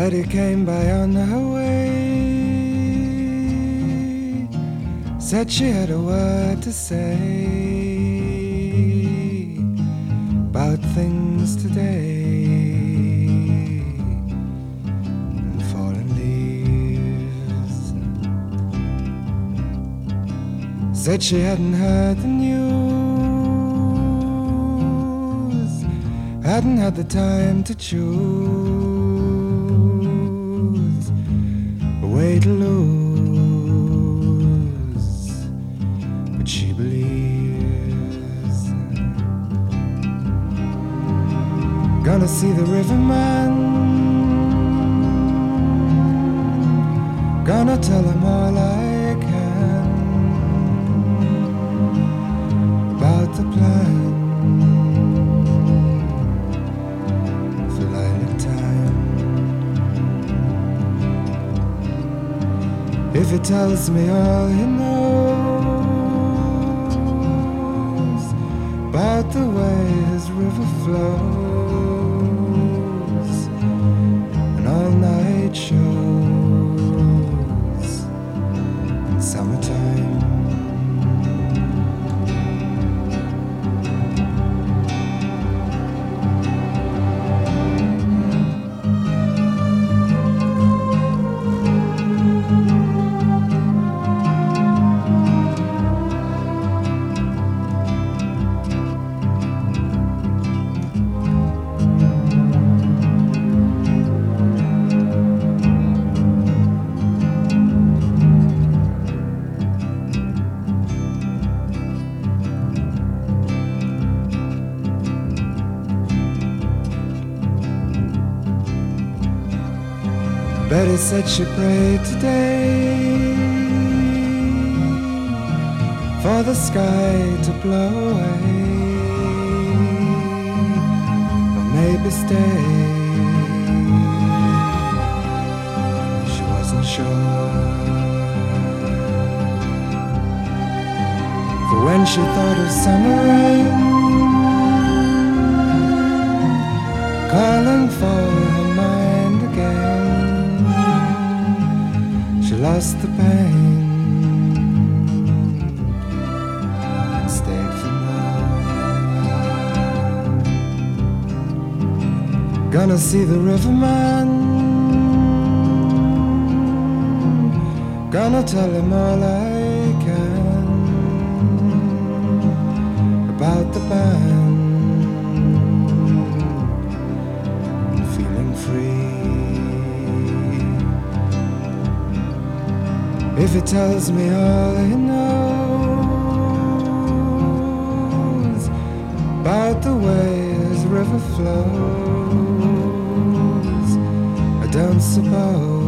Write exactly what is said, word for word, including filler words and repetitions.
Betty came by on her way, said she had a word to say about things today and fallen leaves. Said she hadn't heard the news, hadn't had the time to choose a way to lose, but she believes. Gonna see the riverman, gonna tell him all I can about the plan for lilac time. If he tells me all he knows about the way his river flows and all night shows in summertime. Betty said she prayed today for the sky to blow away, or maybe stay. She wasn't sure, for when she thought of summer rain calling for her mind again, she lost the pain and stayed for more. Gonna see the riverman, gonna tell him all I can about the band and feeling free. If he tells me all he knows about the way his river flows, I don't suppose